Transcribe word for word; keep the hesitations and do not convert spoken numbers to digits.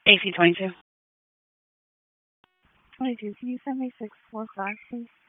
A C twenty-two. twenty-two, can you send me six four five, please?